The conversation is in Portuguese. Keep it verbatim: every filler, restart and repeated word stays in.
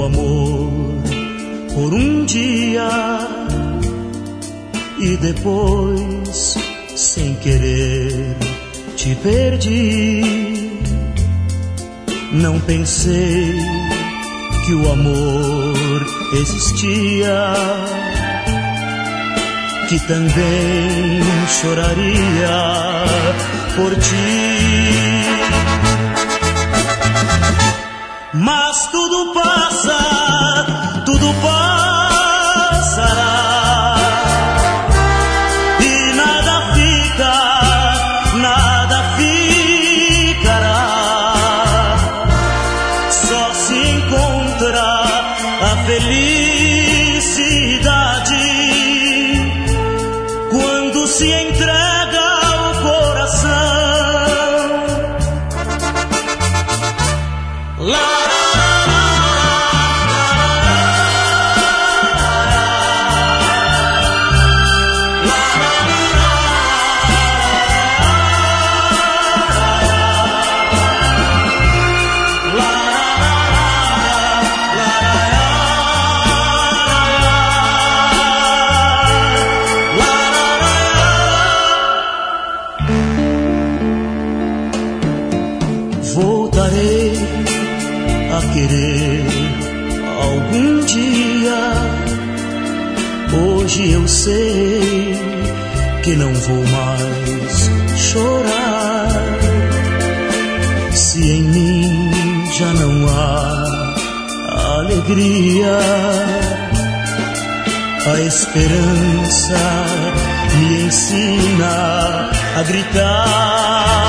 amor por um dia e depois, sem querer, te perdi. Não pensei que o amor existia, que também choraria por ti. Mas tudo passa, tudo passará, e nada fica, nada ficará. Só se encontra a felicidade quando se entrega o coração. Lá voltarei a querer algum dia. Hoje eu sei que não vou mais chorar. Se em mim já não há alegria, a esperança me ensina a gritar.